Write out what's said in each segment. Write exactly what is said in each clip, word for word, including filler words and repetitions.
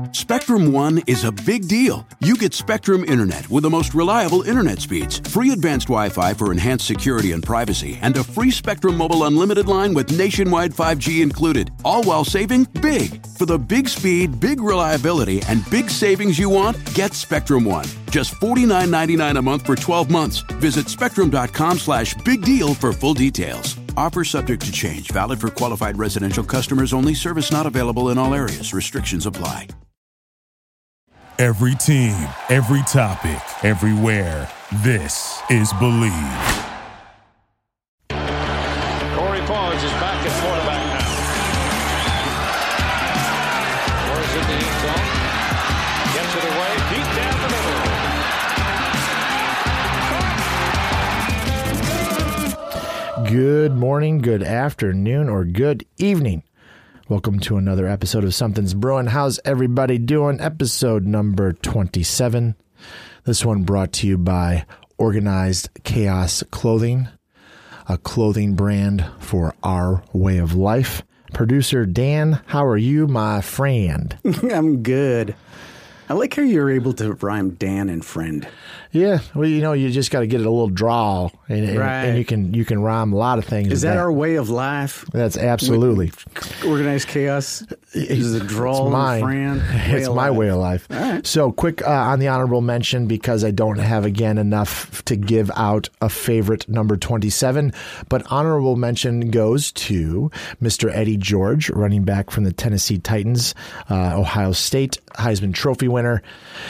Spectrum One is a big deal. You get Spectrum Internet with the most reliable internet speeds, free advanced Wi-Fi for enhanced security and privacy, and a free Spectrum Mobile Unlimited line with nationwide five G included, all while saving big. For the big speed, big reliability, and big savings you want, get Spectrum One. Just forty-nine ninety-nine a month for twelve months. Visit spectrum.com slash big deal for full details. Offer subject to change. Valid for qualified residential customers only. Service not available in all areas. Restrictions apply. Every team, every topic, everywhere. This is Believe. Corey Forbes is back at quarterback now. Forbes in the end zone. Gets it away. Deep down the middle. Good morning, good afternoon, or good evening. Welcome to another episode of Something's Brewing. How's everybody doing? Episode number twenty-seven. This one brought to you by Organized Chaos Clothing, a clothing brand for our way of life. Producer Dan, how are you, my friend? I'm good. I like how you're able to rhyme Dan and friend. Yeah, well, you know, you just got to get it a little drawl, and, and, Right. and you can you can rhyme a lot of things. Is with that our way of life? That's absolutely. Organized chaos is a drawl It's mine. and friend. It's my way of life. All right. So quick uh, on the honorable mention, because I don't have, again, enough to give out a favorite number twenty-seven, but honorable mention goes to Mister Eddie George, running back from the Tennessee Titans, uh, Ohio State Heisman Trophy winner.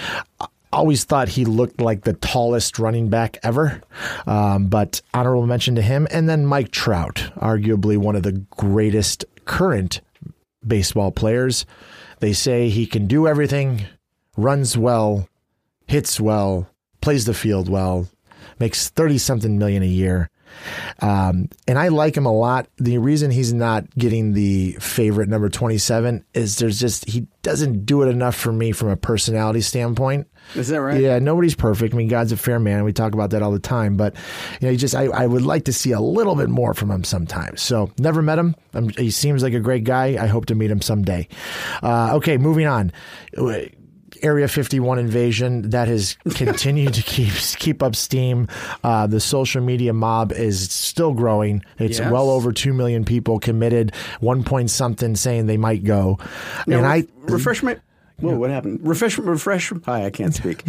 Always thought he looked like the tallest running back ever, um, but honorable mention to him. And then Mike Trout, arguably one of the greatest current baseball players. They say he can do everything, runs well, hits well, plays the field well, makes thirty-something million a year. Um, and I like him a lot. The reason he's not getting the favorite number twenty-seven is there's just, he doesn't do it enough for me from a personality standpoint. Is that right? Yeah, nobody's perfect. I mean, God's a fair man. We talk about that all the time. But, you know, he just, I, I would like to see a little bit more from him sometimes. So, never met him. Um, he seems like a great guy. I hope to meet him someday. Uh, okay, moving on. Area fifty-one invasion that has continued to keep keep up steam. Uh, the social media mob is still growing. It's Yes. well over two million people committed. One point something saying they might go. Now, and re- I refresh my. Whoa, what happened? Refresh, refresh. Hi, I can't speak.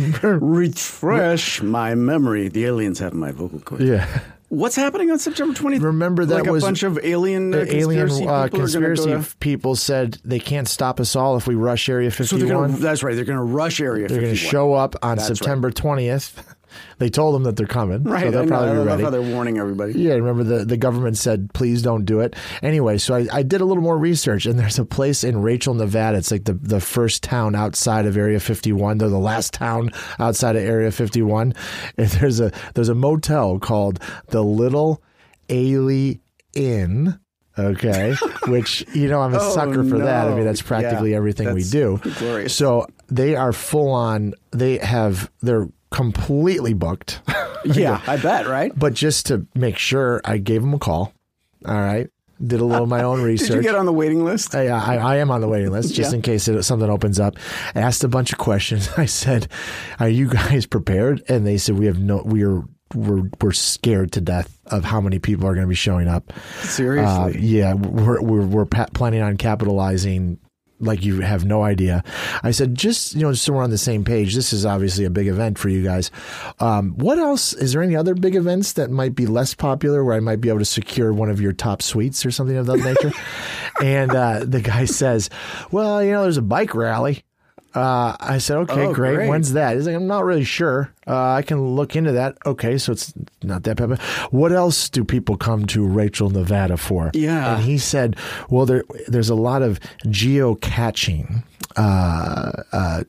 Refresh my memory. The aliens have my vocal cords. yeah. What's happening on September twentieth? Remember that like was a bunch of alien uh, The alien conspiracy uh, people conspiracy are going to go to. people said they can't stop us all if we rush Area So they're fifty-one. gonna, that's right. They're going to rush Area They're fifty-one. going to show up on That's September twentieth. They told them that they're coming, Right. so they'll I know, probably I be love ready. how they're warning everybody. Yeah, remember the, the government said, please don't do it. Anyway, so I, I did a little more research, and there's a place in Rachel, Nevada. It's like the, the first town outside of Area fifty-one. They're the last town outside of Area fifty-one. And there's a there's a motel called the Little Ailey Inn. Okay, which, you know, I'm a Oh, sucker for that. I mean, no. that's practically Yeah, everything we that's do. glorious. So they are full on. They have they're completely booked. Yeah, I bet, right? But just to make sure, I gave him a call. All right. Did a little of my own research. Did you get on the waiting list? I, I, I am on the waiting list just Yeah. in case it, something opens up. I asked a bunch of questions. I said, "Are you guys prepared?" And they said, "We have no. We are. We're we're scared to death of how many people are going to be showing up." Seriously? Uh, yeah, we're we're we're pa- planning on capitalizing like you have no idea. I said, just, you know, so we're on the same page. This is obviously a big event for you guys. Um, what else? Is there any other big events that might be less popular where I might be able to secure one of your top suites or something of that nature? And uh, the guy says, well, you know, there's a bike rally. Uh, I said, okay, Oh, great. great. When's that? He's like, I'm not really sure. Uh, I can look into that. Okay, so it's not that bad. What else do people come to Rachel, Nevada for? Yeah. And he said, well, there, there's a lot of geocaching uh, uh,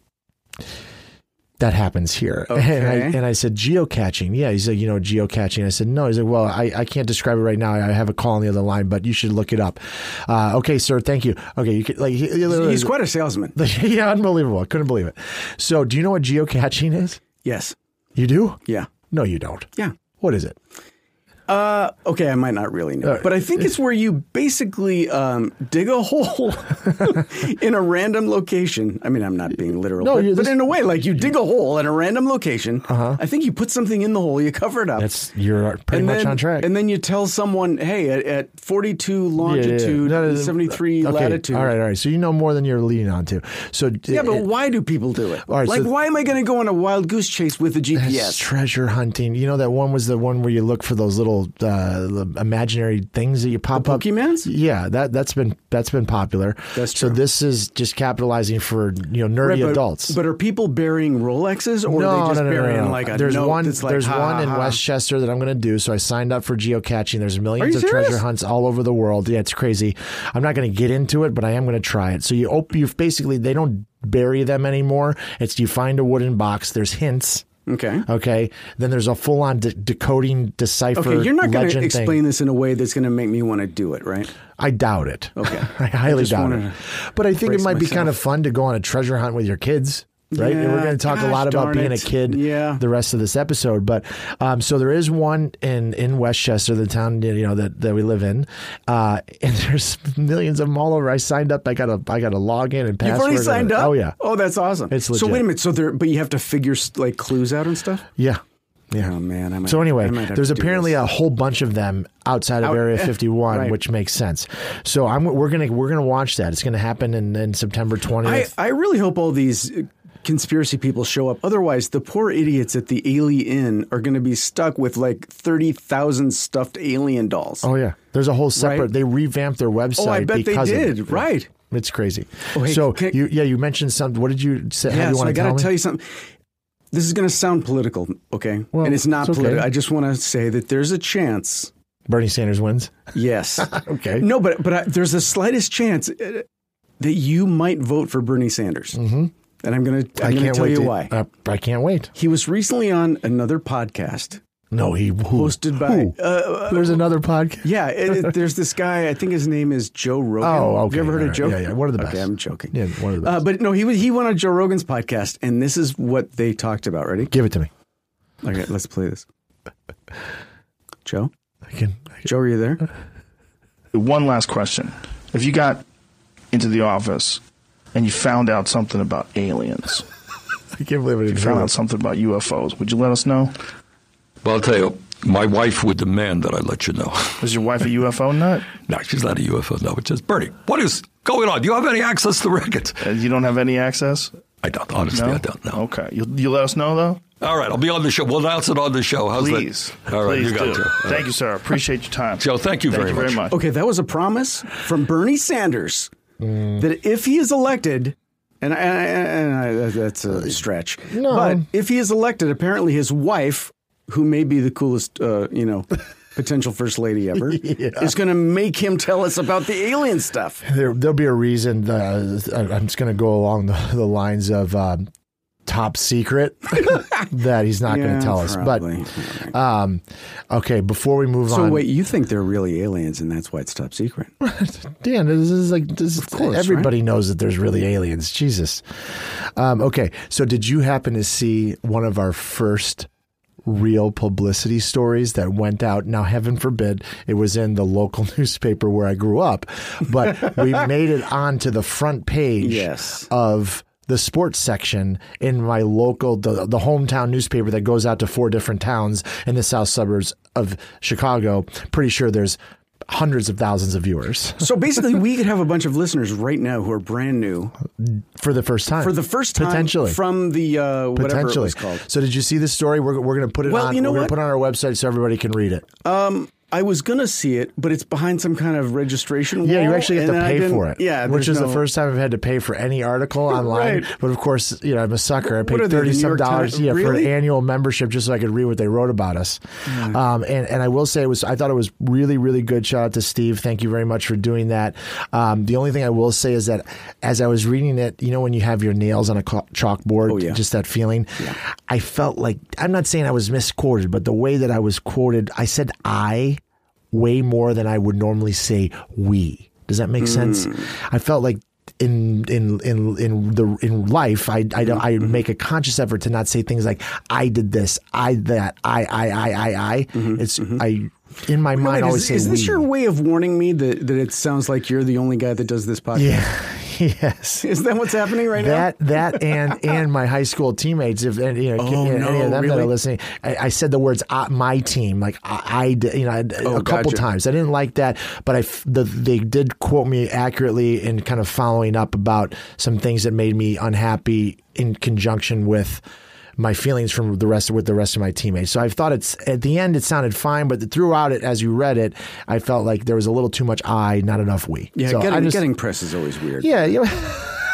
that happens here. Okay. And, I, and I said, geocaching? Yeah. He said, you know, geocaching. I said, no. He's like, well, I, I can't describe it right now. I have a call on the other line, but you should look it up. Uh, okay, sir. Thank you. Okay. You could, like, he, He's quite a salesman. yeah, unbelievable. I couldn't believe it. So do you know what geocaching is? Yes. You do? Yeah. No, you don't. Yeah. What is it? Uh, okay, I might not really know, but I think it's where you basically um, dig a hole in a random location. I mean, I'm not being literal, No, but, you're but this- in a way, like you dig a hole in a random location. Uh-huh. I think you put something in the hole, you cover it up. That's you're pretty and much then, on track. And then you tell someone, hey, at, at forty-two Yeah, yeah, yeah. longitude, No, no, no. seventy-three Okay, latitude. All right, all right. So you know more than you're leading on to. So Yeah, but it- why do people do it? All right, like, so- why am I going to go on a wild goose chase with a G P S? That's treasure hunting. You know that one was the one where you look for those little uh, imaginary things that you pop The up. Pokemans? Yeah, that that's been that's been popular. That's So true. this is just capitalizing for you know nerdy Right, but, adults. But are people burying Rolexes, or no, are they just no, no, no, burying no, no. like a there's note one. that's like, there's ha, one ha, in ha. Westchester that I'm going to do. So I signed up for geocaching. There's millions you of serious? treasure hunts all over the world. Yeah, it's crazy. I'm not going to get into it, but I am going to try it. So you op- you basically they don't bury them anymore. It's you find a wooden box. There's hints. Okay. Okay. Then there's a full on de- decoding decipher. Okay, you're not going to legend explain thing. this in a way that's going to make me want to do it, right? I doubt it. Okay. I highly I just doubt wanted it. to But I think it brace might be myself. kind of fun to go on a treasure hunt with your kids. Right, and we're Yeah, going to talk a gosh lot about darn being it. a kid. Yeah. The rest of this episode, but um, so there is one in, in Westchester, the town you know that, that we live in, uh, and there's millions of them all over. I signed up. I got a I got a login and password. You've already and signed everything. up? Oh yeah, Oh, that's awesome. It's So legit. wait a minute. So there, but you have to figure like clues out and stuff. yeah, yeah. Oh man. I might, So anyway, I might have there's to do apparently this. a whole bunch of them outside of Out- Area eh, fifty-one, right. which makes sense. So I'm we're gonna we're gonna watch that. It's gonna happen in, in September I, twentieth. I really hope all these uh, conspiracy people show up. Otherwise, the poor idiots at the Alien Inn are going to be stuck with like thirty thousand stuffed alien dolls. Oh yeah, there's a whole separate. Right. They revamped their website. Oh, I bet they because of did. it. Right. It's crazy. Oh, hey, so can- you yeah you mentioned something. What did you say? how do Yeah, you so want I to got tell to me? tell you something. This is going to sound political, okay? Well, and it's not it's okay. political. I just want to say that there's a chance. Bernie Sanders wins. Yes. Okay. No, but but I, there's the slightest chance uh, that you might vote for Bernie Sanders. Mm-hmm. And I'm going to I'm I going to can't tell wait you to, why. Uh, I can't wait. He was recently on another podcast No, he who? hosted by Who? uh, There's another podcast. yeah, it, it, there's this guy. I think his name is Joe Rogan. Oh, okay. Have you ever heard All of right. Joe? Yeah, yeah. One of the best. Okay, I'm joking. Yeah, one of the Uh, best. but no, he was he went on Joe Rogan's podcast, and this is what they talked about. Ready? Give it to me. Okay, let's play this. Joe, I can. I can Joe, are you there? One last question. If you got into the office and you found out something about aliens, I can't believe I you didn't found hear out that. something about U F Os, would you let us know? Well, I'll tell you, my wife would demand that I let you know. Is your wife a U F O nut? No, she's not a U F O. No, it's just, Bernie, what is going on? Do you have any access to the records? Uh, You don't have any access? I don't. Honestly, No? I don't know. Okay. You, you let us know, though? All right, I'll be on the show. We'll announce it on the show. How's Please. that? All right, Please you got do. it, Joe. All Thank right. you, sir. Appreciate your time. Joe, thank you Thank very you much. very much. Okay, that was a promise from Bernie Sanders that if he is elected, and, I, and I, that's a stretch, No. but if he is elected, apparently his wife, who may be the coolest, uh, you know, potential first lady ever, is going to make him tell us about the alien stuff. There, there'll be a reason. Uh, I'm just going to go along the, the lines of um, top secret that he's not going Yeah, to tell us. probably. But um, okay, before we move So on, wait, you think they're really aliens, and that's why it's top secret? Dan, this is like this. Is, course, everybody knows that there's really aliens. Jesus. Um, okay, so did you happen to see one of our first real publicity stories that went out? Now, heaven forbid, it was in the local newspaper where I grew up, but we made it onto the front page Yes. of the sports section in my local, the, the hometown newspaper that goes out to four different towns in the south suburbs of Chicago. Pretty sure there's hundreds of thousands of viewers So basically, we could have a bunch of listeners right now who are brand new for the first time. for the first time potentially. from the uh, whatever it Potentially. was called. So did you see this story? We're, we're going to put it Well, on. you know we're going what? to put it on our website so everybody can read it. I was gonna see it, but it's behind some kind of registration wall. Yeah, you actually have and to I pay didn't- for it. Yeah, which there's is the no- first time I've had to pay for any article online. Right. But of course, you know, I'm a sucker. I What paid are they, the thirty New some York dollars Times? yeah, for an Really? annual membership just so I could read what they wrote about us. Um, and and I will say it was I thought it was really really good. Shout out to Steve. Thank you very much for doing that. Um, the only thing I will say is that as I was reading it, you know, when you have your nails on a chalk- chalkboard, Oh, yeah. just that feeling. I felt like I'm not saying I was misquoted, but the way that I was quoted, I said I. way more than I would normally say we. Does that make sense? I felt like in in in in the in life, I I, don't, I make a conscious effort to not say things like I did this, I that, I I I I I. It's I in my mind, Wait, I always is, say is this we. your way of warning me that, that it sounds like you're the only guy that does this podcast? Yeah. Yes. Is that what's happening right that, now? That and and my high school teammates, if any, you know, Oh, any no, of them really? that are listening, I, I said the words uh, "my team" like I, I you know, Oh, a couple gotcha. times. I didn't like that, but I f- the, they did quote me accurately in kind of following up about some things that made me unhappy in conjunction with my feelings from the rest with the rest of my teammates. So I thought it's at the end it sounded fine, but throughout it, as you read it, I felt like there was a little too much I, not enough we. Yeah, so I getting, just, getting press is always weird. yeah, you know,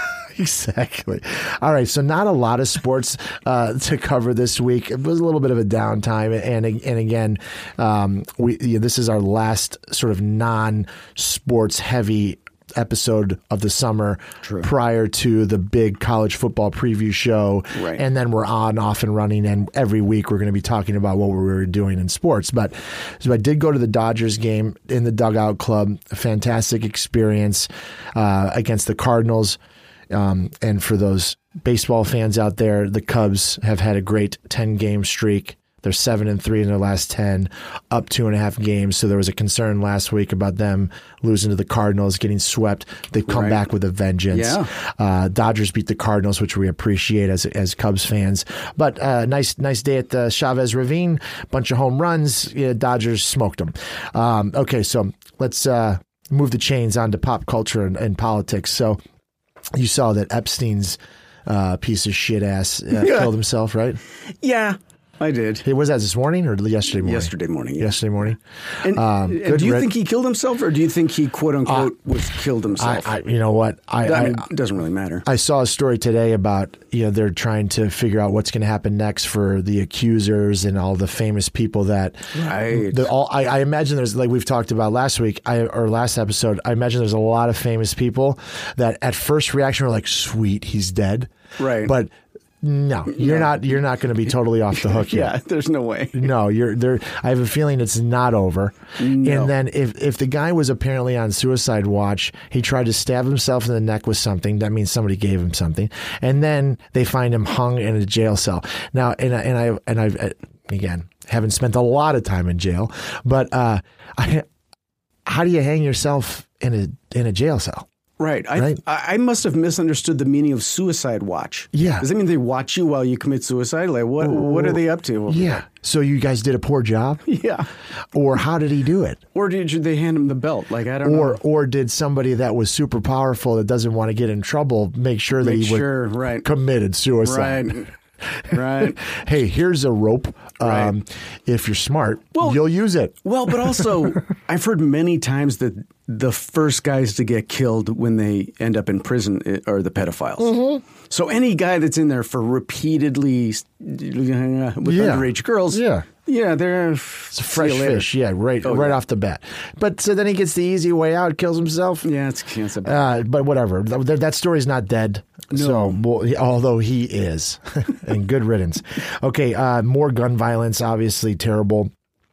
exactly. All right, so not a lot of sports uh, to cover this week. It was a little bit of a downtime, and and again, um, we you know, this is our last sort of non-sports heavy episode of the summer True. prior to the big college football preview show. Right. And then we're on, off and running. And every week we're going to be talking about what we were doing in sports. But so I did go to the Dodgers game in the Dugout Club. A fantastic experience uh, against the Cardinals. Um, and for those baseball fans out there, the Cubs have had a great ten game streak. They're seven and three in their last ten, up two and a half games. So there was a concern last week about them losing to the Cardinals, getting swept. They've come Right. back with a vengeance. Yeah. Uh, Dodgers beat the Cardinals, which we appreciate as as Cubs fans. But uh, nice nice day at the Chavez Ravine. Bunch of home runs. Yeah, Dodgers smoked them. Um, okay, so let's uh, move the chains onto pop culture and, and politics. So you saw that Epstein's uh, piece of shit ass uh, Yeah. killed himself, right? Yeah, I did. Hey, was that this morning or yesterday morning? Yesterday morning. Yeah. Yesterday morning. And, Um, and good do you red- think he killed himself, or do you think he quote unquote was killed I, himself? I, you know what? I, I I, mean, it doesn't really matter. I saw a story today about, you know, they're trying to figure out what's going to happen next for the accusers and all the famous people that, Right. the, all, I, I imagine there's, like we've talked about last week I, or last episode, I imagine there's a lot of famous people that at first reaction were like, sweet, he's dead. Right. But no, you're not, you're not going to be totally off the hook yeah, yet. there's no way. No, you're there. I have a feeling it's not over. No. And then if, if the guy was apparently on suicide watch, he tried to stab himself in the neck with something. That means somebody gave him something. And then they find him hung in a jail cell. Now, and I, and I, and I've, uh, again, haven't spent a lot of time in jail, but, uh, I, how do you hang yourself in a, in a jail cell? Right. I, Right. I I must have misunderstood the meaning of suicide watch. Yeah. Does that mean they watch you while you commit suicide? Like, what What are they up to? Yeah. So you guys did a poor job? Yeah. Or how did he do it? Or did you, they hand him the belt? Like, I don't Or know. or did somebody that was super powerful that doesn't want to get in trouble make sure that Make he would sure, right. committed suicide? Right. Right. Hey, here's a rope. Right. Um, if you're smart, Well- you'll use it. Well, but also, I've heard many times that the first guys to get killed when they end up in prison are the pedophiles. Mm-hmm. So any guy that's in there for repeatedly with Yeah. underage girls, Yeah. yeah, they're It's a fresh fish. Yeah, right, Oh, right yeah. off the bat. But so then he gets the easy way out, kills himself. Yeah, it's cancer. Uh, but whatever. Th- that story's not dead. So, well, he- although he is, and good riddance. Okay, uh, more gun violence. Obviously, terrible.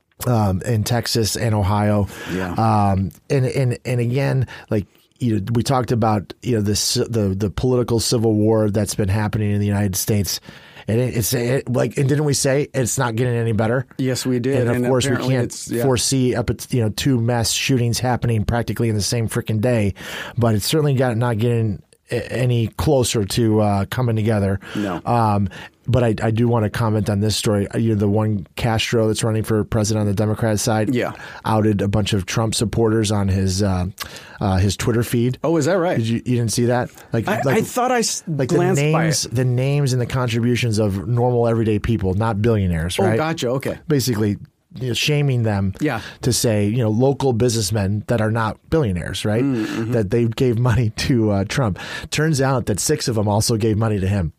Um, in Texas and Ohio. Yeah. Um, and and and again, like you know, we talked about you know this the the political civil war that's been happening in the United States. And it, it's it, like, and didn't we say it's not getting any better? Yes, we did. And of And course, we apparently can't it's- yeah. foresee up at you know two mass shootings happening practically in the same freaking day, but it's certainly got not getting a- any closer to uh, coming together. No. Um, but I, I do want to comment on this story. You know, the one Castro that's running for president on the Democrat side, Yeah. outed a bunch of Trump supporters on his uh, uh, his Twitter feed. Oh, is that right? Did you you didn't see that? Like, I, like I thought I s- like the glanced by names, it. the names and the contributions of normal everyday people, not billionaires, Oh, right? gotcha. Okay. Basically, you know, shaming them Yeah. to say, you know, local businessmen that are not billionaires, right? Mm-hmm. That they gave money to uh, Trump. Turns out that six of them also gave money to him,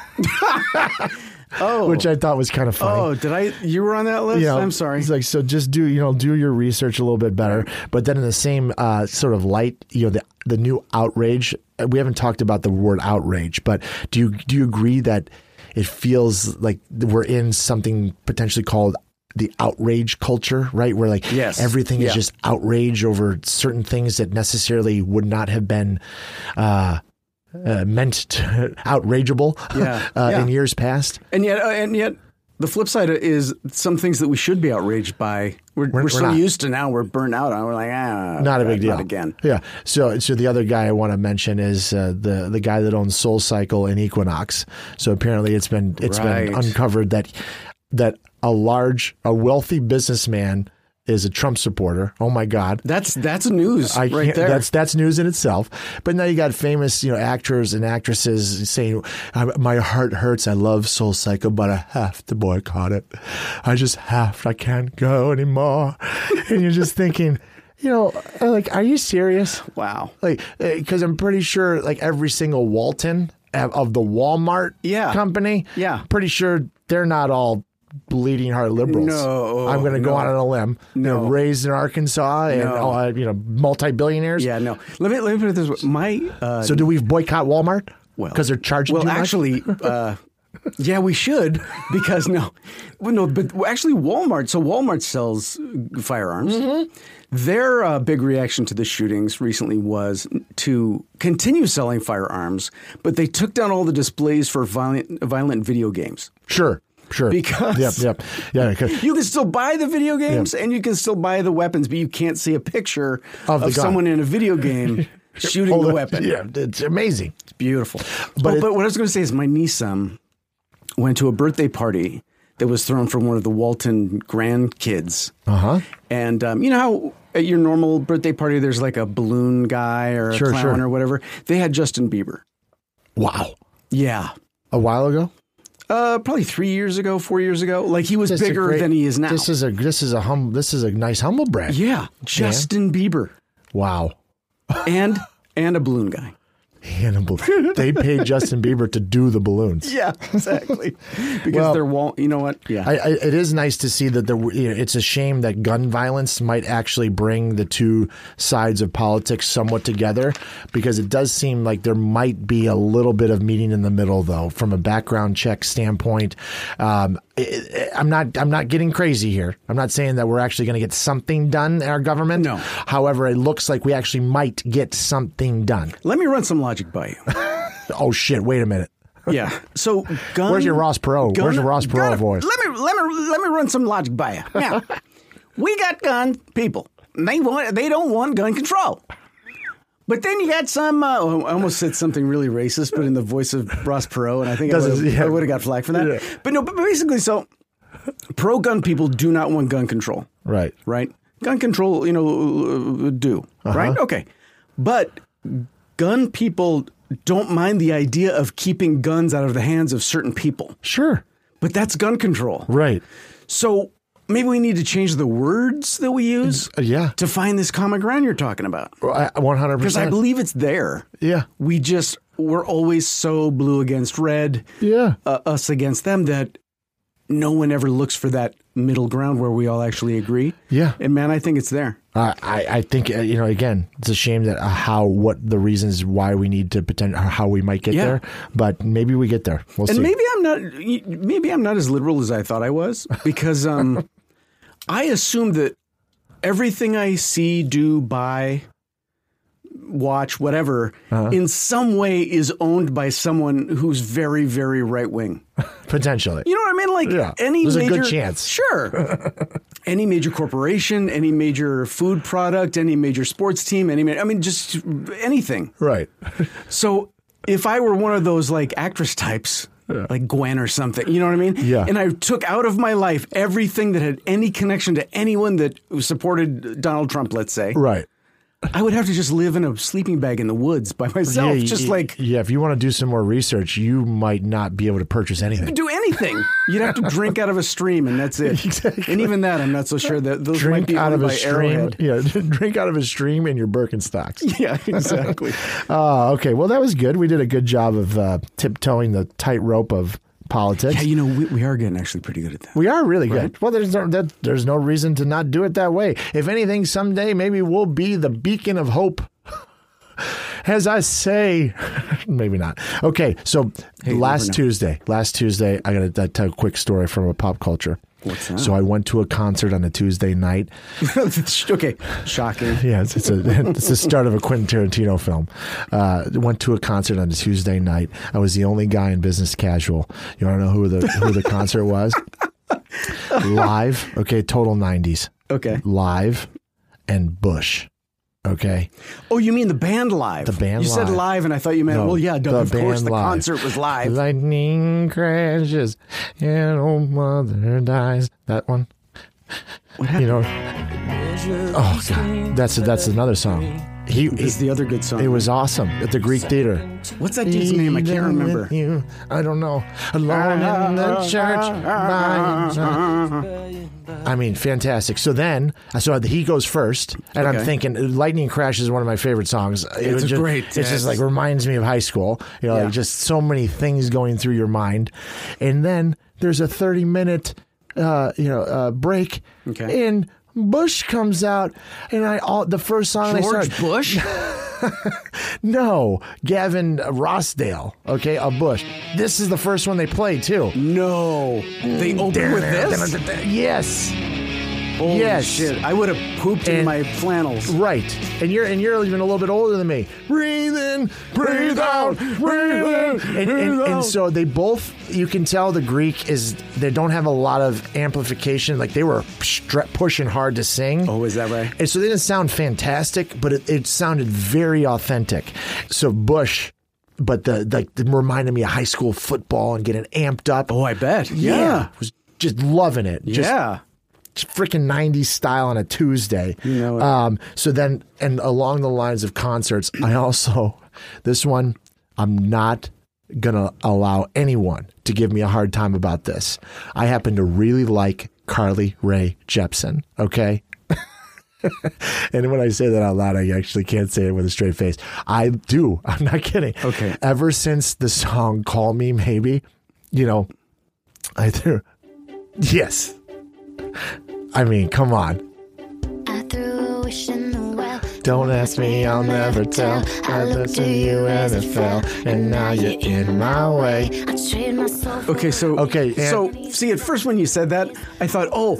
Oh. which I thought was kind of funny. Oh, did I? You were on that list? You know, I'm sorry. It's like, so just do, you know, do your research a little bit better. But then in the same uh, sort of light, you know, the the new outrage, we haven't talked about the word outrage, but do you do you agree that it feels like we're in something potentially called the outrage culture, right? Where like Yes. everything is Yeah. just outrage over certain things that necessarily would not have been uh, uh, meant to outrageable Yeah. uh, Yeah. in years past. And yet, uh, and yet, the flip side is some things that we should be outraged by. We're, we're, We're- we're we're so not. used to now. We're burnt out. And we're like, ah, Not a big deal. Not again. Yeah. So, so the other guy I want to mention is uh, the the guy that owns Soul Cycle and Equinox. So apparently, it's been it's been Right. uncovered that that a large, a wealthy businessman is a Trump supporter. Oh my God. That's that's news I right can't- there. That's that's news in itself. But now you got famous, you know, actors and actresses saying, "My heart hurts. I love Soul Cycle, but I have to boycott it. I just have. I can't go anymore." And you're just thinking, you know, like, are you serious? Wow. Like, because I'm pretty sure, like every single Walton of of the Walmart Yeah. company, Yeah. pretty sure they're not all bleeding heart liberals. No, I'm going to go no. out on a limb. You know, No. raised in Arkansas and No. uh, you know, multi-billionaires. Yeah, no. Let me let me put it this way. My uh, So do we boycott Walmart? well, because they're charging Well, too much? actually, uh, yeah, we should because no, well, no, but actually, Walmart. So Walmart sells firearms. Mm-hmm. Their uh, big reaction to the shootings recently was to continue selling firearms, but they took down all the displays for violent violent video games. Sure, sure. Because- yep, yep, yeah. 'cause- You can still buy the video games and you can still buy the weapons, but you can't see a picture Of of, the gun. someone in a video game shooting hold the it- weapon. Yeah, it's amazing. It's beautiful. But But, it- but what I was going to say is my niece um, went to a birthday party that was thrown from one of the Walton grandkids. Uh huh. And um, you know how at your normal birthday party there's like a balloon guy or a Sure, clown sure. or whatever? They had Justin Bieber. Wow. Yeah. A while ago. Uh, probably three years ago, four years ago. Like he was This is a bigger great- than he is now. This is a this is a hum. This is a nice humble brag. yeah. Justin Bieber. Wow. And and a balloon guy. Hannibal. They paid Justin Bieber to do the balloons. Yeah, exactly. Because Well- they're wall. You know what? Yeah. I, I, it is nice to see that the. You know, it's a shame that gun violence might actually bring the two sides of politics somewhat together, because it does seem like there might be a little bit of meeting in the middle, though, from a background check standpoint. Um, it, it, I'm not. I'm not getting crazy here. I'm not saying that we're actually going to get something done in our government. No. However, it looks like we actually might get something done. Let me run some logic by you. Oh shit! Wait a minute. Yeah. So, gun. Where's your Ross Perot? gun- Where's the Ross Perot gun- voice? Let me let me let me run some logic by you. Now, we got gun people. They want they don't want gun control. But then you got some. Uh, oh, I almost said something really racist, but in the voice of Ross Perot, and I think I Doesn't- would yeah. have got flack for that. Yeah. But no, but basically, so pro gun people do not want gun control. Right. Right? Gun control, you know, uh, do, Uh-huh. right? Okay. But gun people don't mind the idea of keeping guns out of the hands of certain people. Sure. But that's gun control. Right. So maybe we need to change the words that we use Uh, yeah. to find this common ground you're talking about. one hundred Because I percent. believe it's there. Yeah. We just, we're always so blue against red, Yeah. uh, us against them, that no one ever looks for that middle ground where we all actually agree. Yeah. And man, I think it's there. Uh, I, I think, uh, you know, again, it's a shame that uh, how, what the reasons why we need to pretend, how we might get Yeah. there, but maybe we get there. We'll And see. maybe I'm not, maybe I'm not as liberal as I thought I was, because um, I assume that everything I see, do, buy, watch, whatever, Uh-huh. in some way is owned by someone who's very, very right wing. Potentially. You know what I mean? Like Yeah. any There's a major, good chance. Sure. Any major corporation, any major food product, any major sports team, any ma- I mean, just anything. Right. So if I were one of those like actress types, like Gwen or something, you know what I mean? Yeah. And I took out of my life everything that had any connection to anyone that supported Donald Trump, let's say, Right. I would have to just live in a sleeping bag in the woods by myself, Yeah, just y- like yeah, if you want to do some more research, you might not be able to purchase anything. do anything. You'd have to drink out of a stream, and that's it. Exactly. And even that, I'm not so sure that those might Drink be out owned of a by stream. Arrowhead. Yeah, drink out of a stream in your Birkenstocks. Yeah, exactly. Oh, okay. Well, that was good. We did a good job of uh, tiptoeing the tightrope of politics. Yeah, you know, we, we are getting actually pretty good at that. We are really good. Well, there's no, that, there's no reason to not do it that way. If anything, someday maybe we'll be the beacon of hope. As I say, maybe not. Okay, so Hey, you last never know. Tuesday, Last Tuesday, I got to tell a quick story from a pop culture. What's that? So I went to a concert on a Tuesday night. Okay, shocking. Yeah, it's, it's a it's the start of a Quentin Tarantino film. Uh, went to a concert on a Tuesday night. I was the only guy in business casual. You want to know who the who the concert was? Live, okay, total nineties. Okay. Live and Bush, okay? Oh, you mean the band Live? The band You Live. said live, and I thought you meant, No, well, yeah, the of course band the Live. concert was live. Lightning crashes and old mother dies. That one? You know? Oh, God. That's, that's another song. He, This is the other good song. It was awesome at the Greek Theater. What's that dude's name? I can't Even remember. with You, I don't know. Alone in the church by himself. I mean, fantastic. So then, so he goes first, and I'm Okay. thinking, "Lightning Crash" is one of my favorite songs. It It's was a just, great- It just yes. like reminds me of high school. You know, Yeah. like just so many things going through your mind, and then there's a thirty minute, uh, you know, uh, break, Okay. and Bush comes out, and I all the first song they George start. Bush? No, Gavin Rossdale. Okay, a Bush. This is the first one they played too. No. They opened with this? Yes. Holy Yes. shit. I would have pooped in And- my flannels. Right. And you're and you're even a little bit older than me. Breathe in, breathe out, breathe in. And, and, and so they both, you can tell the Greek is, they don't have a lot of amplification. Like they were stre- pushing hard to sing. Oh, is that right? And so they didn't sound fantastic, but it, it sounded very authentic. So Bush, but the like it reminded me of high school football and getting amped up. Oh, I bet. Yeah. Was just loving it. Just yeah. freaking nineties style on a Tuesday. You know it. Um, so then, and along the lines of concerts, I also, this one, I'm not going to allow anyone to give me a hard time about this. I happen to really like Carly Rae Jepsen, okay? And when I say that out loud, I actually can't say it with a straight face. I do. I'm not kidding. Okay. Ever since the song Call Me Maybe, you know, I threw, yes. I mean, come on. I threw a wish in the well. Don't ask me, I'll never tell. I looked to you and it fell, and now you're in my way. I trade my soul for Okay, so Okay, and- so see, at first when you said that, I thought, oh,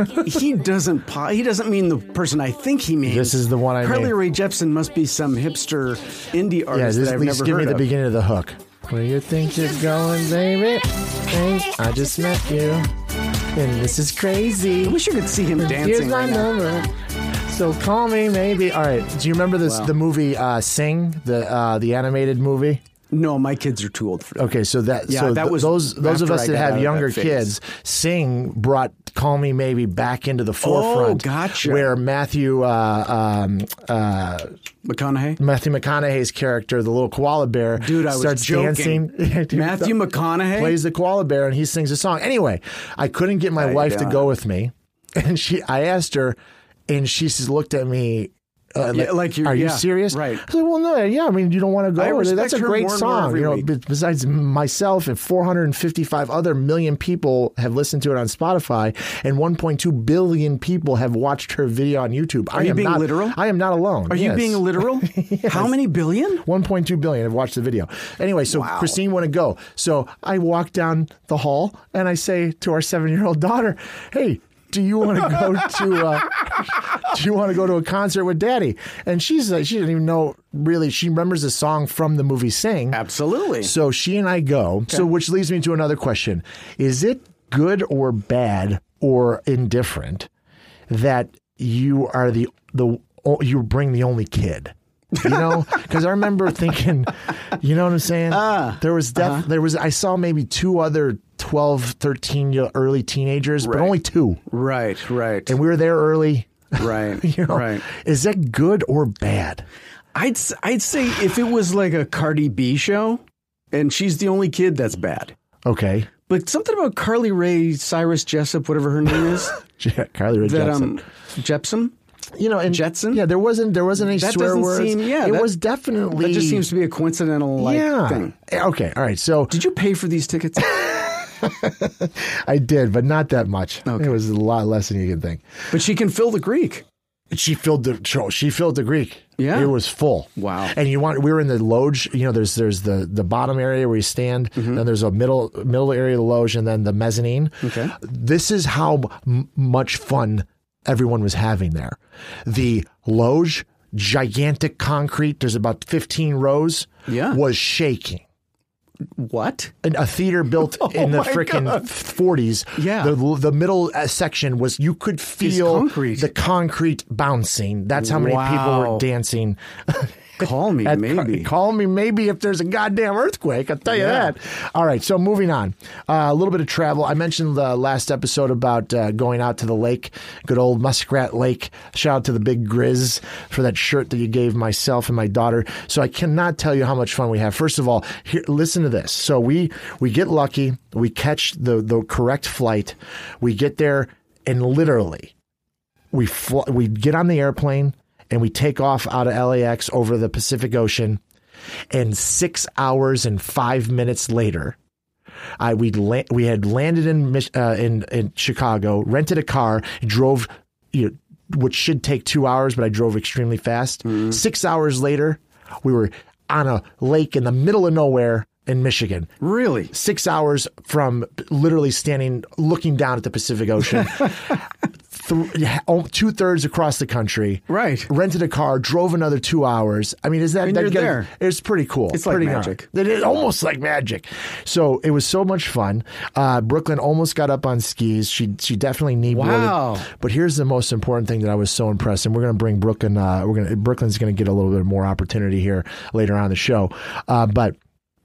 he doesn't po- he doesn't mean the person I think he means. This is the one I Carly mean. Rae Jepsen must be some hipster indie Yeah, artist just that at I've least never give me heard the of. beginning of the hook. Where you think you're going, baby? Hey, I just met you, and this is crazy. I wish you could see him Here's dancing. my right now. number. So call me maybe. All right. Do you remember this? Wow. The movie uh, Sing, the uh, the animated movie? No, my kids are too old for that. Okay, so that Yeah, so that th- was those those of after us I that got out have of younger that phase. kids, Sing brought "Call Me Maybe" back into the forefront. gotcha. Where Matthew uh, um, uh, McConaughey? Matthew McConaughey's character, the little koala bear, Dude, I was starts joking. dancing. Dude, Matthew the- McConaughey? plays the koala bear and he sings a song. Anyway, I couldn't get my I wife to don't. go with me, and she I asked her, and she just looked at me. Uh, Yeah, like you're- are you yeah, serious? right. I said, well, no, yeah. I mean, you don't want to go. I That's respect a her great more and more song. every You know, week. b- besides myself and four hundred fifty-five other million people have listened to it on Spotify, and one point two billion people have watched her video on YouTube. Are I you am being not, literal? I am not alone. Are you Yes. being literal? How many billion? one point two billion have watched the video. Anyway, so Wow. Christine wouldn't go. So I walk down the hall and I say to our seven-year-old daughter, "Hey, do you want to go to uh, do you want to go to a concert with Daddy?" And she's like, she didn't even know really. She remembers the song from the movie Sing. Absolutely. So she and I go. So which leads me to another question: is it good or bad or indifferent that you are the the you bring the only kid? You know, because I remember thinking, you know what I'm saying? Ah, there was def- uh-huh. there was I saw maybe two other twelve, thirteen year early teenagers, but Right. only two, Right, right, and we were there early. right, You know, right. is that good or bad? I'd s- I'd say if it was like a Cardi B show, and she's the only kid, that's bad. Okay, But something about Carly Rae Cyrus Jessup, whatever her name is, yeah, Carly Rae that Jepsen. um Jepsen. You know, and Jetson? Yeah, there wasn't there wasn't any That swear doesn't words. seem. Yeah, it that- was definitely. That just seems to be a coincidental like yeah. thing. Okay, all right. So Did you pay for these tickets? I did, but not that much. Okay. It was a lot less than you could think. But she can fill the Greek. She filled the show. She filled the Greek. Yeah. it was full. Wow. And you want we were in the loge. You know, there's there's the the bottom area where you stand. Mm-hmm. Then there's a middle middle area of the loge, and then the mezzanine. Okay. This is how m- much fun everyone was having there. The loge, gigantic concrete. There's about fifteen rows. Yeah. was shaking. What? A, a theater built in the my frickin' God. forties. Yeah. The, the middle uh, section was, you could feel concrete. the concrete bouncing. That's how many people Wow. were dancing. Call me, At- maybe. Call me maybe if there's a goddamn earthquake. I'll tell you Yeah. that. All right, so moving on. Uh, a little bit of travel. I mentioned the last episode about uh, going out to the lake, good old Muskrat Lake. Shout out to the Big Grizz for that shirt that you gave myself and my daughter. So I cannot tell you how much fun we have. First of all, here, listen to this. So we we get lucky. We catch the, the correct flight. We get there and literally we fl- we get on the airplane. And we take off out of L A X over the Pacific Ocean, and six hours and five minutes later, I we la- we had landed in Mich- uh, in in Chicago, rented a car, drove, you know, which should take two hours, but I drove extremely fast. Mm-hmm. Six hours later, we were on a lake in the middle of nowhere in Michigan. Really? Six hours from literally standing, looking down at the Pacific Ocean. Two thirds across the country, Right. Rented a car, drove another two hours. I mean, is that And that you're get- there. It's pretty cool. It's like pretty magic. It is almost like magic. So it was so much fun. Uh, Brooklyn almost got up on skis. She she definitely knee boarded. Wow. But here's the most important thing that I was so impressed, and we're going to bring Brooklyn. Uh, we're going to Brooklyn's going to get a little bit more opportunity here later on in the show, uh, but.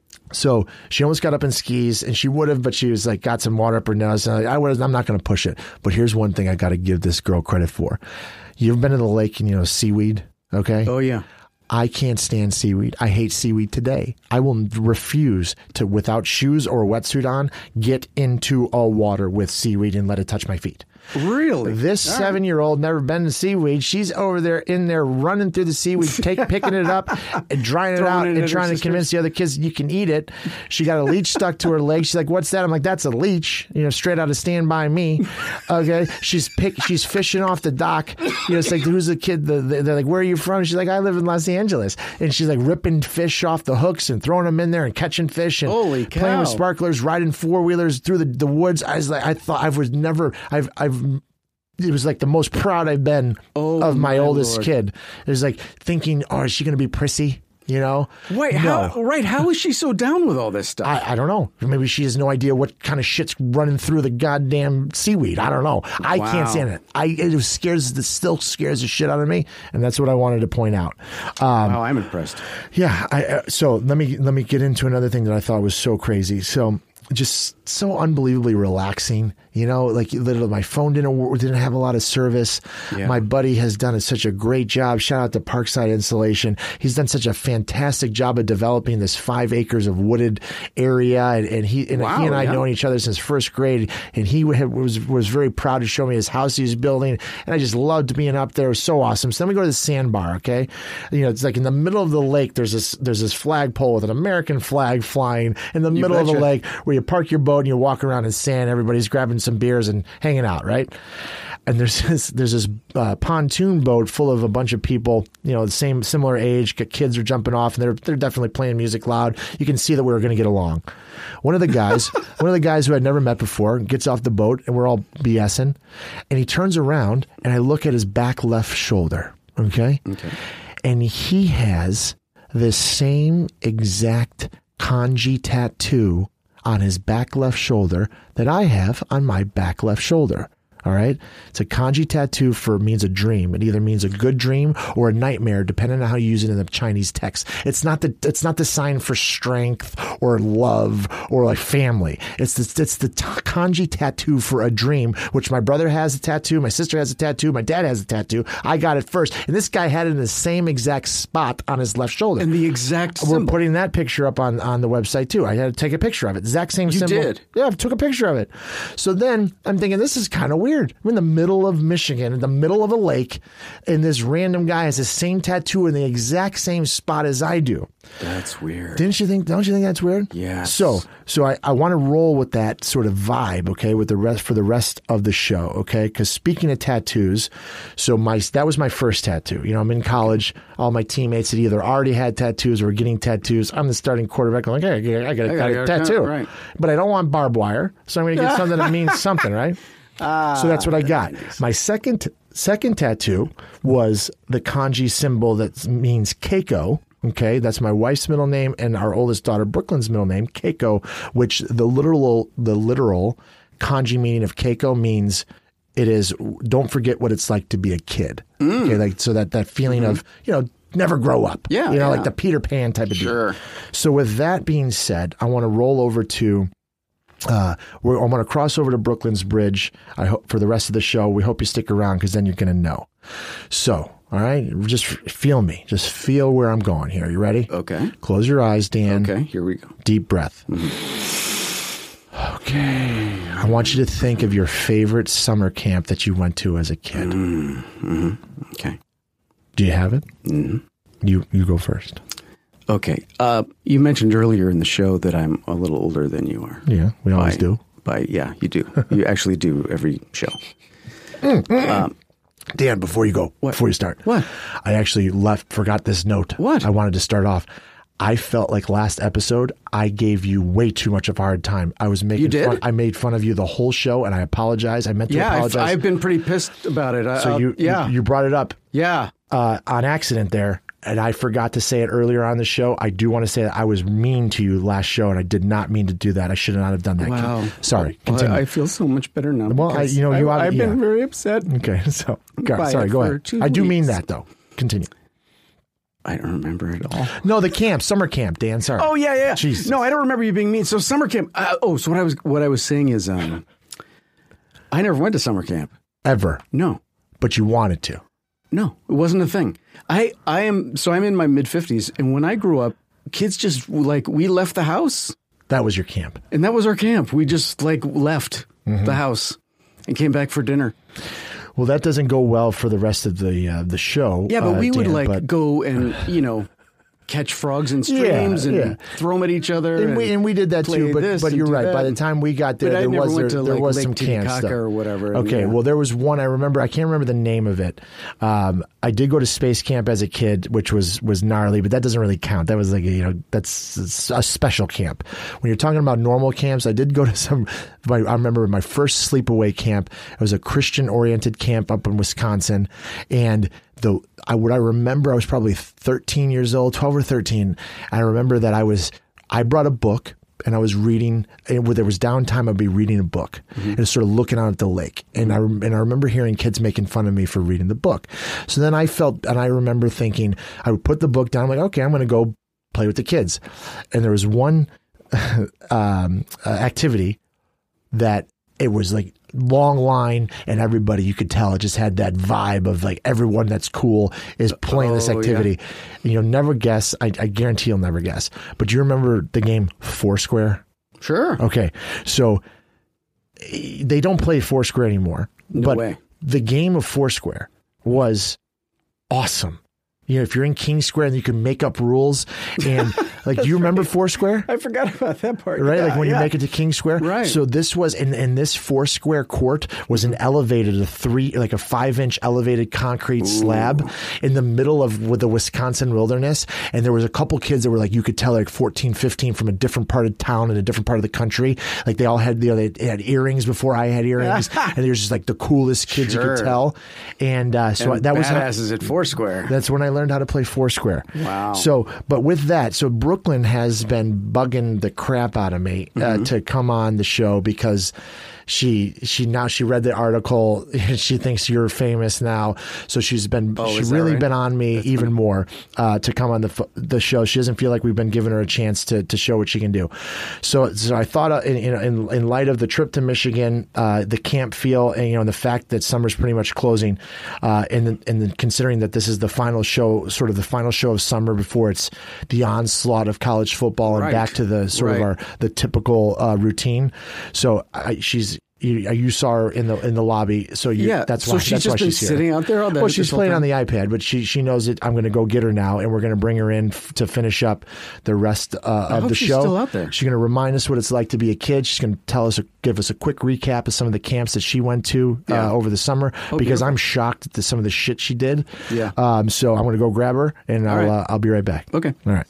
So she almost got up in skis, and she would have, but she was like, got some water up her nose. And I was, I'm not going to push it. But here's one thing I got to give this girl credit for. You've been to the lake and, you know, seaweed. Okay. Oh, yeah. I can't stand seaweed. I hate seaweed today. I will refuse to, without shoes or a wetsuit on, get into a water with seaweed and let it touch my feet. Really? This All right. seven-year-old never been to seaweed. She's over there in there running through the seaweed, take, picking it up, and drying it Throwing out, it and at her trying to sisters. convince the other kids you can eat it. She got a leech stuck to her leg. She's like, "What's that?" I'm like, "That's a leech." You know, straight out of Stand By Me. Okay, she's pick, she's fishing off the dock. You know, it's like, "Who's the kid?" The, the, they're like, "Where are you from?" She's like, "I live in Los Angeles," and she's like ripping fish off the hooks and throwing them in there and catching fish and Holy playing with cow. sparklers, riding four wheelers through the, the woods. I was like, I thought I was never, I've, I've. It was like the most proud I've been Oh, of my, my oldest Lord. kid. It was like thinking, oh, is she going to be prissy? You know? Wait, no. how? Right? How is she so down with all this stuff? I, I don't know. Maybe she has no idea what kind of shit's running through the goddamn seaweed. I don't know. I Wow. can't stand it. I it scares the still scares the shit out of me, and that's what I wanted to point out. Um, wow, I'm impressed. yeah. I, uh, so let me let me get into another thing that I thought was so crazy. So just so unbelievably relaxing. You know, like literally my phone didn't work, didn't have a lot of service. Yeah. My buddy has done such a great job. Shout out to Parkside Insulation. He's done such a fantastic job of developing this five acres of wooded area. And, and he and Wow, he and I yeah. known each other since first grade. And he had, was was very proud to show me his house he was building. And I just loved being up there. It was so awesome. So then we go to the sandbar. Okay, you know, it's like in the middle of the lake. There's this there's this flagpole with an American flag flying in the middle of the betcha. lake where you park your boat and you walk around in sand. Everybody's grabbing some beers and hanging out, right? And there's this there's this uh, pontoon boat full of a bunch of people, you know, the same similar age. Kids are jumping off, and they're they're definitely playing music loud. You can see that we were going to get along. One of the guys, one of the guys who I'd never met before, gets off the boat, and we're all BSing, and he turns around, and I look at his back left shoulder. Okay, Okay. and he has the same exact kanji tattoo on his back left shoulder that I have on my back left shoulder. All right. It's a kanji tattoo for means a dream. It either means a good dream or a nightmare, depending on how you use it in the Chinese text. It's not the it's not the sign for strength or love or like family. It's the, it's the t- kanji tattoo for a dream, which my brother has a tattoo, my sister has a tattoo, my dad has a tattoo. I got it first, and this guy had it in the same exact spot on his left shoulder. And the exact We're symbol. putting that picture up on, on the website too. I had to take a picture of it. Exact same You symbol. did? Yeah, I took a picture of it. So then I'm thinking, this is kind of weird. I'm in the middle of Michigan, in the middle of a lake, and this random guy has the same tattoo in the exact same spot as I do. That's weird. Didn't you think? Don't you think that's weird? Yes. So, so I, I want to roll with that sort of vibe, okay, with the rest for the rest of the show, okay? Because speaking of tattoos, so my that was my first tattoo. You know, I'm in college. All my teammates had either already had tattoos or were getting tattoos. I'm the starting quarterback. I'm like, hey, I got, I got, I a got a tattoo, right. but I don't want barbed wire, so I'm going to get something that means something, right? So that's what I got. My second second tattoo was the kanji symbol that means Keiko. Okay, that's my wife's middle name and our oldest daughter Brooklyn's middle name, Keiko, which the literal the literal kanji meaning of Keiko means it is don't forget what it's like to be a kid. Mm. Okay, like so that that feeling mm-hmm. of, you know, never grow up. Yeah, you know, yeah. like the Peter Pan type of sure. deal. So with that being said, I want to roll over to. Uh, we're, I'm going to cross over to Brooklyn's Bridge. I hope for the rest of the show. We hope you stick around because then you're going to know. So, all right, just feel me. Just feel where I'm going here. You ready? Okay. Close your eyes, Dan. Okay, here we go. Deep breath. Mm-hmm. Okay. I want you to think of your favorite summer camp that you went to as a kid. Mm-hmm. Okay. Do you have it? Mm-hmm. You you go first. Okay. Uh, you mentioned earlier in the show that I'm a little older than you are. Yeah, we always by, do. By yeah, you do. You actually do every show. um, Dan, before you go, what? before you start, what? I actually left, forgot this note. What? I wanted to start off. I felt like last episode, I gave you way too much of a hard time. I was making you did? fun. I made fun of you the whole show, and I apologize. I meant to yeah, apologize. I've, I've been pretty pissed about it. I, so I'll, you, yeah. you you brought it up, yeah, uh, on accident there, and I forgot to say it earlier on the show. I do want to say that I was mean to you last show, and I did not mean to do that. I should not have done that. Wow. Sorry. Well, Continue. I feel so much better now. Well, I, you know, you I, ought, I've yeah. been very upset. Okay, so By sorry. it Go for ahead. two I do mean weeks. that though. Continue. I don't remember it all. No, the camp, summer camp, Dan. Sorry. Oh yeah, yeah. Jesus. No, I don't remember you being mean. So summer camp. Uh, oh, so what I was what I was saying is, um, I never went to summer camp. Ever. No, but you wanted to. No, it wasn't a thing. I I am so I'm in my mid fifties, and when I grew up, kids just like we left the house. That was your camp, and that was our camp. We just like left mm-hmm. the house and came back for dinner. Well, that doesn't go well for the rest of the uh, the show. Yeah, but uh, we would Dan, like but... go and, you know, catch frogs in streams yeah, and yeah. throw them at each other. And, and we and we did that too. But but you're right. That. By the time we got there, but there I never was went there, to, there like, was Lake some camp Titicaca stuff or whatever. Okay, yeah. well there was one I remember. I can't remember the name of it. Um, I did go to space camp as a kid, which was was gnarly, but that doesn't really count. That was like a, you know that's a special camp. When you're talking about normal camps, I did go to some. I remember my first sleepaway camp. It was a Christian oriented camp up in Wisconsin, and the I what I remember I was probably thirteen years old, twelve or thirteen. And I remember that I was I brought a book and I was reading. And where there was downtime, I'd be reading a book mm-hmm. and sort of looking out at the lake. And I and I remember hearing kids making fun of me for reading the book. So then I felt and I remember thinking I would put the book down. I'm like, okay, I'm going to go play with the kids. And there was one um, uh, activity that it was like long line and everybody, you could tell it just had that vibe of like everyone that's cool is playing oh, this activity. Yeah. And you'll never guess. I, I guarantee you'll never guess. But do you remember the game Foursquare? Sure. Okay. So they don't play Foursquare anymore. No but way. The game of Foursquare was awesome. You know, if you're in King Square and you can make up rules and like, do you remember Foursquare? I forgot about that part. Right? Yeah, like when yeah. you make it to King Square. Right. So this was, and, and this Foursquare court was an elevated, a three, like a five inch elevated concrete Ooh. slab in the middle of with the Wisconsin wilderness. And there was a couple kids that were like, you could tell like fourteen, fifteen from a different part of town and a different part of the country. Like they all had, you know, they had earrings before I had earrings. And they were just like the coolest kids sure. you could tell. And uh, so and that was badasses at Foursquare. That's when I learned how to play Foursquare. Wow. So, but with that, so Brooklyn has been bugging the crap out of me uh, mm-hmm. to come on the show because she she now she read the article. She thinks you're famous now, so she's been oh, she's really right? been on me That's even funny. more uh, to come on the the show. She doesn't feel like we've been giving her a chance to to show what she can do. So, so I thought uh, in, in in light of the trip to Michigan, uh, the camp feel, and you know, and the fact that summer's pretty much closing, uh, and and then considering that this is the final show, sort of the final show of summer before it's the onslaught of college football and right. back to the sort right. of our the typical uh, routine. So I, she's. You, you saw her in the in the lobby, so you, yeah. that's so why. she's that's just why been she's sitting here. out there all day. Well, she's playing on the iPad, but she she knows that I'm going to go get her now, and we're going to bring her in f- to finish up the rest uh, of hope the she's show. Still out there. She's going to remind us what it's like to be a kid. She's going to tell us, a, give us a quick recap of some of the camps that she went to uh, yeah. over the summer. Oh, because beautiful. I'm shocked at some of the shit she did. Yeah. Um. So I'm going to go grab her, and all I'll right. uh, I'll be right back. Okay. All right.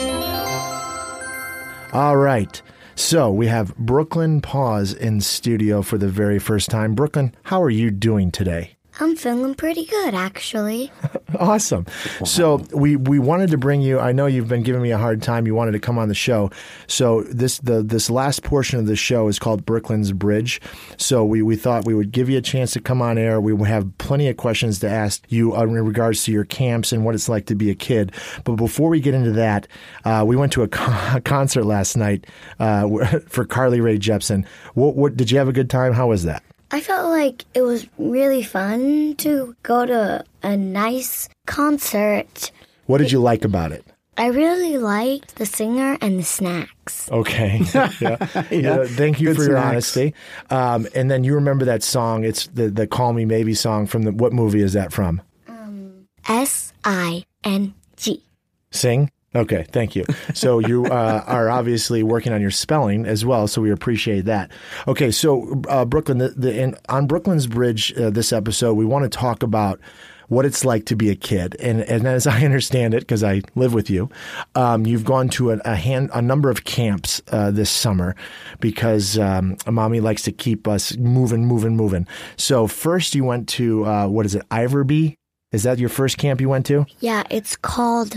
All right. So we have Brooklyn Pause in studio for the very first time. Brooklyn, how are you doing today? I'm feeling pretty good, actually. Awesome. So we, we wanted to bring you, I know you've been giving me a hard time. You wanted to come on the show. So this the this last portion of the show is called Brooklyn's Bridge. So we, we thought we would give you a chance to come on air. We have plenty of questions to ask you in regards to your camps and what it's like to be a kid. But before we get into that, uh, we went to a, con- a concert last night uh, for Carly Rae Jepsen. What, what did you have a good time? How was that? I felt like it was really fun to go to a nice concert. What did you like about it? I really liked the singer and the snacks. Okay. yeah. yeah. Thank you Good for your snacks. honesty. Um, and then you remember that song. It's the, the Call Me Maybe song from the, what movie is that from? Um, S I N G. Sing? Okay, thank you. So you uh, are obviously working on your spelling as well, so we appreciate that. Okay, so uh, Brooklyn, the, the, in, on Brooklyn's Bridge uh, this episode, we want to talk about what it's like to be a kid. And, and as I understand it, because I live with you, um, you've gone to a, a, hand, a number of camps uh, this summer because um, Mommy likes to keep us moving, moving, moving. So first you went to, uh, what is it, Iverby? Is that your first camp you went to? Yeah, it's called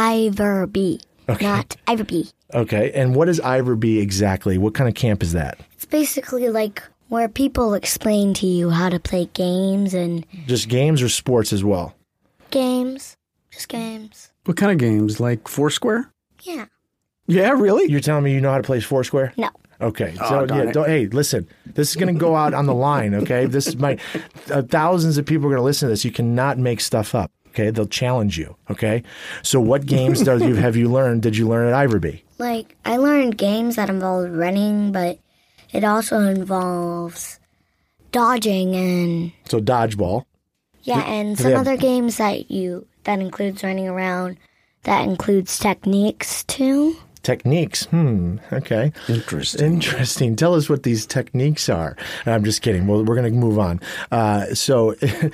Iverby, Okay. not Iverby. Okay, and what is Iverby exactly? What kind of camp is that? It's basically like where people explain to you how to play games and Just games or sports as well? games. Just games. What kind of games? Like Foursquare? Yeah. Yeah, really? You're telling me you know how to play Foursquare? No. Okay, Oh, so darn yeah, it. don't, hey, listen, this is going to go out on the line, okay? This is my, uh, thousands of people are going to listen to this. You cannot make stuff up, okay? They'll challenge you, okay? So what games does you, have you learned, did you learn at Iverby? Like, I learned games that involve running, but it also involves dodging and, So dodgeball. yeah, and do some they have- other games that you, that includes running around, that includes techniques too. Techniques. Hmm. Okay. Interesting. Interesting. Tell us what these techniques are. I'm just kidding. Well, we're going to move on. Uh, so,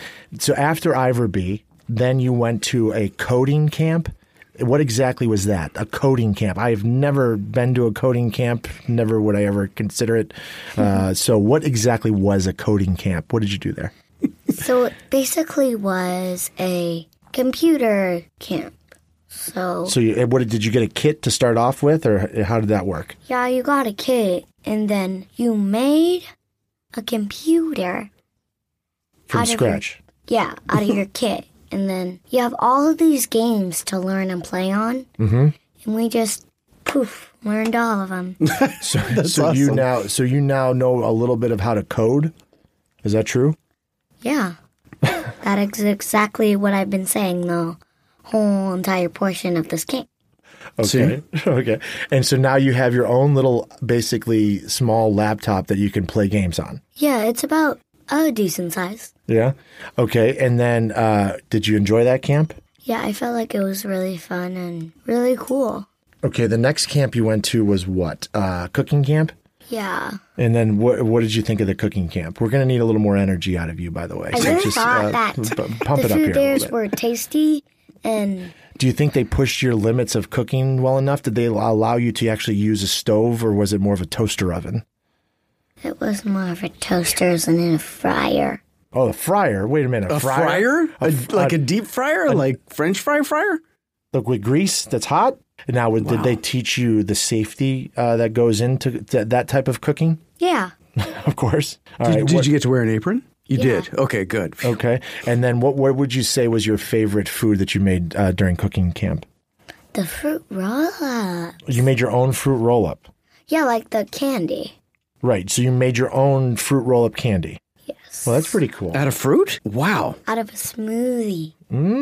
so after Iverby, then you went to a coding camp. What exactly was that? A coding camp. I have never been to a coding camp. Never would I ever consider it. Uh, so, what exactly was a coding camp? What did you do there? So it basically was a computer camp. So, So, you, what did you get a kit to start off with, or how did that work? yeah, you got a kit, and then you made a computer. From Out of your- scratch. Yeah, out of your kit. And then you have all of these games to learn and play on. Mm-hmm. And we just, poof, learned all of them. So, so you awesome. now, so you now know a little bit of how to code. Is that true? Yeah. That is exactly what I've been saying the whole entire portion of this game. Okay. Okay. And so now you have your own little, basically small laptop that you can play games on. Yeah, it's about a decent size. Yeah. Okay. And then, uh, did you enjoy that camp? Yeah, I felt like it was really fun and really cool. Okay. The next camp you went to was what? Uh, cooking camp? Yeah. And then what, what did you think of the cooking camp? We're going to need a little more energy out of you, by the way. I So really just, thought uh, that p- pump the it up here food a there little bit. were tasty and Do you think they pushed your limits of cooking well enough? Did they allow you to actually use a stove, or was it more of a toaster oven? it was more of a toaster than a fryer. Oh, a fryer. Wait a minute. A fryer? A, A- like a deep fryer? like French fry fryer? Like with grease that's hot? Now, did Wow. they teach you the safety uh, that goes into th- that type of cooking? Yeah. Of course. All Did, right, did what- you get to wear an apron? You Yeah. did. Okay, good. Okay. And then what, what would you say was your favorite food that you made uh, during cooking camp? The fruit roll-up. You made your own fruit roll-up. Yeah, like the candy. Right. So you made your own fruit roll-up candy. Yes. Well, that's pretty cool. Out of fruit? Wow. Out of a smoothie.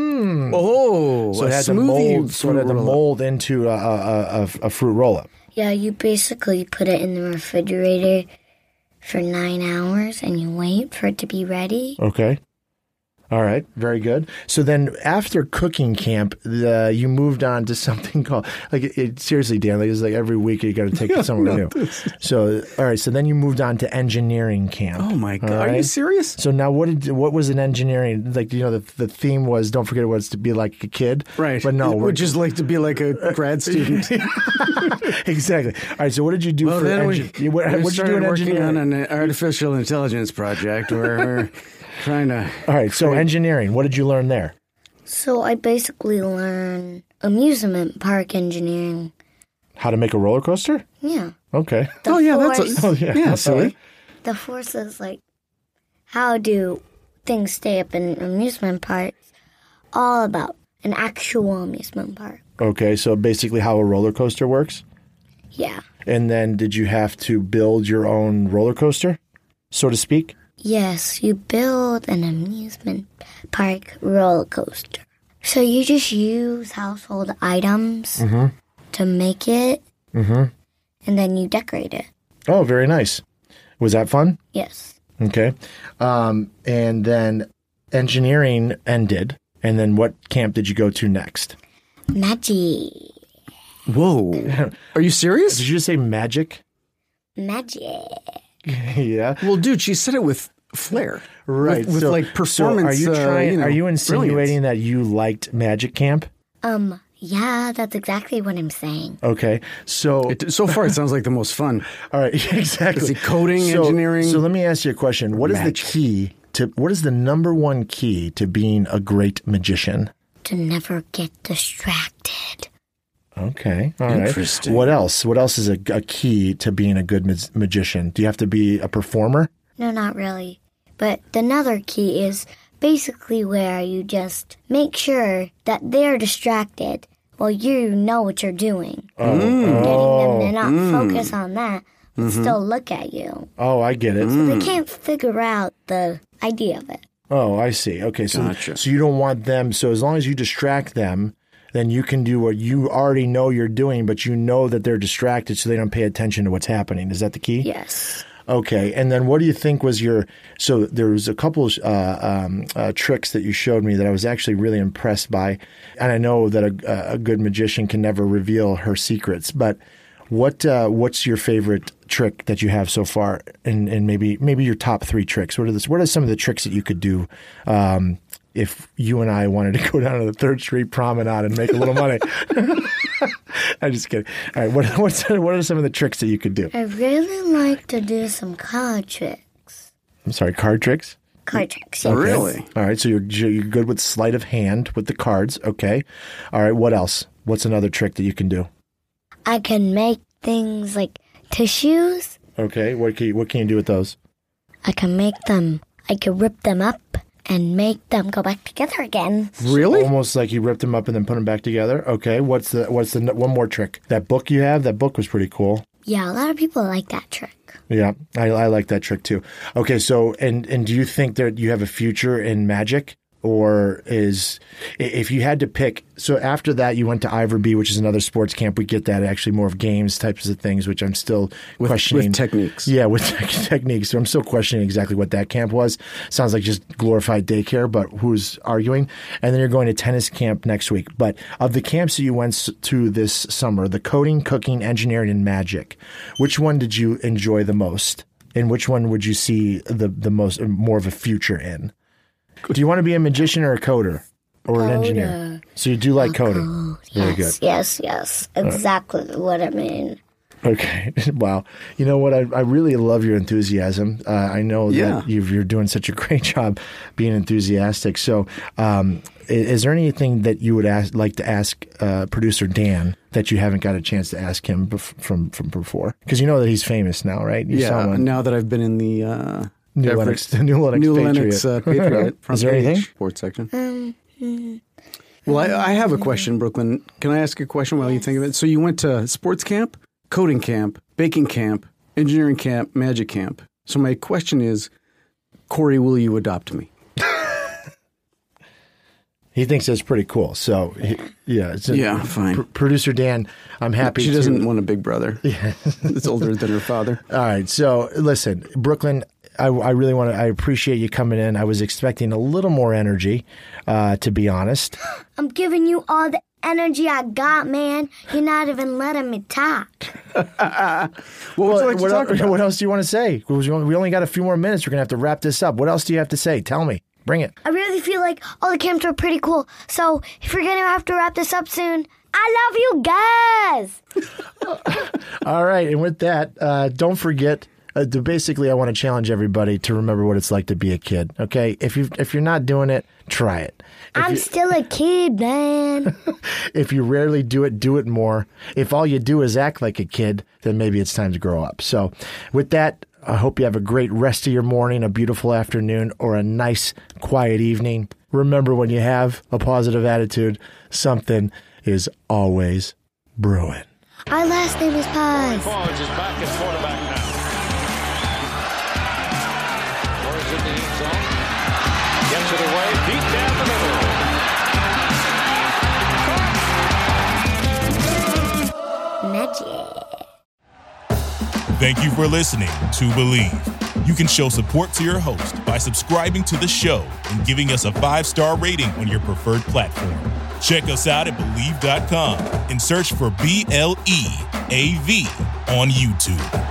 Oh, So it a had to smoothie mold, so it fruit had to roll-up. mold into a, a, a, a fruit roll-up. Yeah, you basically put it in the refrigerator for nine hours and you wait for it to be ready. Okay. All right, very good. So then, after cooking camp, the, you moved on to something called like it, it, seriously, Dan. Like it's like every week you got to take somewhere new. This. So, all right. So then you moved on to engineering camp. Oh my God! Right? Are you serious? So now, what did what was an engineering like? You know, the the theme was don't forget it was to be like a kid, right? But no, it would just like to be like a grad student. Exactly. All right. So what did you do well, for then engineering? we, What we did you started do in working engineering? on an artificial intelligence project where we're trying to. All right. So engineering. What did you learn there? So I basically learned amusement park engineering. How to make a roller coaster? Yeah. Okay. The oh yeah, force, that's a, Oh yeah. yeah, silly. The force is like how do things stay up in amusement parks? All about an actual amusement park. Okay. So basically, how a roller coaster works. Yeah. And then, did you have to build your own roller coaster, so to speak? Yes, you build an amusement park roller coaster. So you just use household items Mm-hmm. to make it, Mm-hmm. and then you decorate it. Oh, very nice. Was that fun? Yes. Okay. Um, and then engineering ended. And then what camp did you go to next? Magic. Whoa! Are you serious? Did you just say magic? Magic. Yeah. Well, dude, she said it with flair, Right. With, with so, like performance. So are you trying? Uh, you know, are you insinuating brilliance. that you liked magic camp? Um, yeah, that's exactly what I'm saying. Okay. So It, so far, it sounds like the most fun. all right. Exactly. Is it coding, so, engineering? So let me ask you a question. What is Magic. the key to? What is the number one key to being a great magician? To never get distracted. Okay. All right. Interesting. What else? What else is a, a key to being a good ma- magician? Do you have to be a performer? No, not really. But another key is basically where you just make sure that they're distracted while you know what you're doing. Oh. Getting them to Mm. not focus on that, but Mm-hmm. still look at you. Oh, I get it. They can't figure out the idea of it. Oh, I see. Okay, so Gotcha. so you don't want them. So as long as you distract them, then you can do what you already know you're doing, but you know that they're distracted, so they don't pay attention to what's happening. Is that the key? Yes. Okay, and then what do you think was your? So there was a couple uh, um, uh, tricks that you showed me that I was actually really impressed by, and I know that a, a good magician can never reveal her secrets. But what uh, what's your favorite trick that you have so far, and, and maybe maybe your top three tricks? What are this? What are some of the tricks that you could do? Um, if you and I wanted to go down to the Third Street Promenade and make a little money. I'm just kidding. All right, what, what's, what are some of the tricks that you could do? I really like to do some card tricks. I'm sorry, card tricks? Card tricks, yes. Really? All right, so you're you're good with sleight of hand with the cards. Okay. All right, what else? What's another trick that you can do? I can make things like tissues. Okay, what can you, what can you do with those? I can make them, I can rip them up and make them go back together again. Really? Almost like you ripped them up and then put them back together. Okay, what's the what's the one more trick? That book you have, that book was pretty cool. Yeah, a lot of people like that trick. Yeah, I, I like that trick too. Okay, so and and do you think that you have a future in magic, or is if you had to pick? So after that, you went to Iverby, which is another sports camp. We get that actually more of games types of things, which I'm still With- questioning with techniques. Yeah, with te- techniques. So I'm still questioning exactly what that camp was. Sounds like just glorified daycare, but who's arguing? And then you're going to tennis camp next week. But of the camps that you went s- to this summer, the coding, cooking, engineering, and magic, which one did you enjoy the most? And which one would you see the the most more of a future in? Do you want to be a magician or a coder or an engineer? So you do like coding. Very yes, good. yes, yes. Exactly what I mean. Okay. Wow. You know what? I, I really love your enthusiasm. Uh, I know Yeah. that you've, you're doing such a great job being enthusiastic. So, um, is, is there anything that you would ask, like to ask uh, producer Dan that you haven't got a chance to ask him bef- from from before? Because you know that he's famous now, right? You saw Yeah. him on Now that I've been in the uh, New Everett- Lennox, the New Lennox New Patriot. Lennox uh, Patriot. front Is there page, anything? Sports section. Um, mm, Well, I, I have a question, Brooklyn. Can I ask a question while you think of it? So you went to sports camp, coding camp, baking camp, engineering camp, magic camp. So my question is, Corey, will you adopt me? He thinks that's pretty cool. So, he, yeah. It's a- Yeah, fine. Pr- producer Dan, I'm happy She to. doesn't want a big brother. Yeah. It's older than her father. All right. So listen, Brooklyn, I, I really want to, I appreciate you coming in. I was expecting a little more energy, uh, to be honest. I'm giving you all the energy I got, man. You're not even letting me talk. What would you like to what, talk el- about? what else do you want to say? We only got a few more minutes. We're going to have to wrap this up. What else do you have to say? Tell me. Bring it. I really feel like all the camps are pretty cool. So if we're going to have to wrap this up soon, I love you guys. All right. And with that, uh, don't forget, uh, to basically, I want to challenge everybody to remember what it's like to be a kid. Okay. If you if you're not doing it, try it. If I'm you, still a kid, man. if you rarely do it, do it more. If all you do is act like a kid, then maybe it's time to grow up. So with that, I hope you have a great rest of your morning, a beautiful afternoon, or a nice, quiet evening. Remember, when you have a positive attitude, something is always brewing. Our last name is Pies. Forwards is back at quarterback now. Forwards in the end zone. Gets it away, deep down the middle. Magic. Thank you for listening to Believe. You can show support to your host by subscribing to the show and giving us a five-star rating on your preferred platform. Check us out at Believe dot com and search for B L E A V on YouTube.